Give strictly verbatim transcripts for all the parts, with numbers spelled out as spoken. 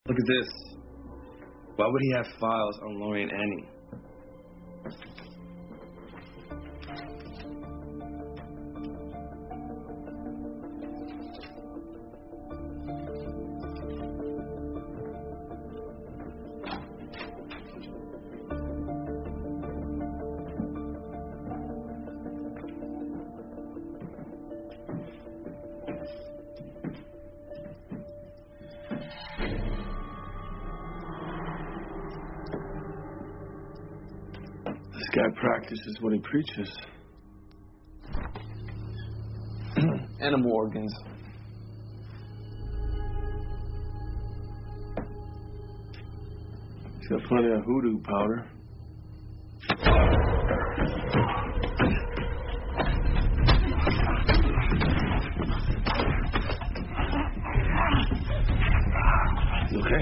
Look at this. Why would he have files on Lori and Annie? This guy practices what he preaches. Animal organs. He's got plenty of hoodoo powder. You okay?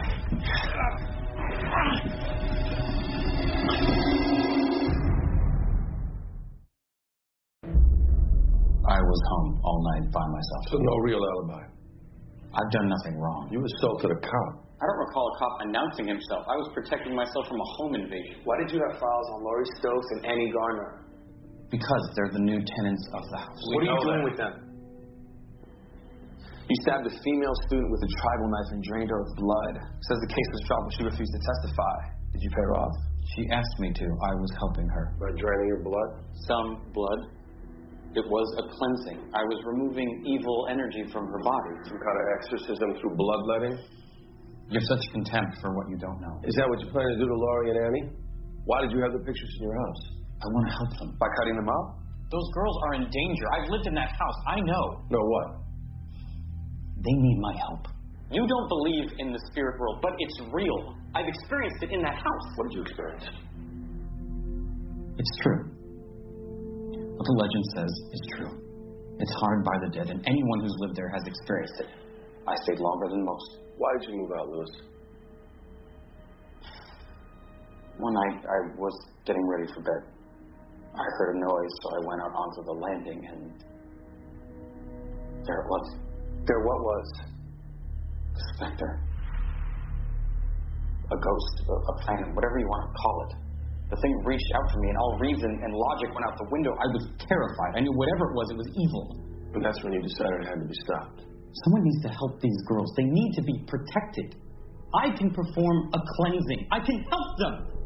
I was home all night by myself. So no real alibi. I've done nothing wrong. You assaulted a cop. I don't recall a cop announcing himself. I was protecting myself from a home invasion. Why did you have files on Laurie Stokes and Annie Garner? Because they're the new tenants of the house. What are you doing with them? You stabbed a female student with a tribal knife and drained her of blood. Says the case was dropped when she refused to testify. Did you pay her off? She asked me to. I was helping her. By draining your blood? Some blood. It was a cleansing. I was removing evil energy from her body. Some kind of exorcism through bloodletting? You have such contempt for what you don't know. Is that what you plan to do to Laurie and Annie? Why did you have the pictures in your house? I want to help them. By cutting them out? Those girls are in danger. I've lived in that house. I know. No what? They need my help. You don't believe in the spirit world, but it's real. I've experienced it in that house. What did you experience? It's true. What the legend says is true. It's haunted by the dead, and anyone who's lived there has experienced it. I stayed longer than most. Why did you move out, Lewis? One night, I was getting ready for bed. I heard a noise, so I went out onto the landing, and there it was. There what was? A specter. A ghost, a, a phantom, whatever you want to call it. The thing reached out to me, and all reason and logic went out the window. I was terrified. I knew whatever it was, it was evil. And that's when you decided it had to be stopped. Someone needs to help these girls. They need to be protected. I can perform a cleansing. I can help them.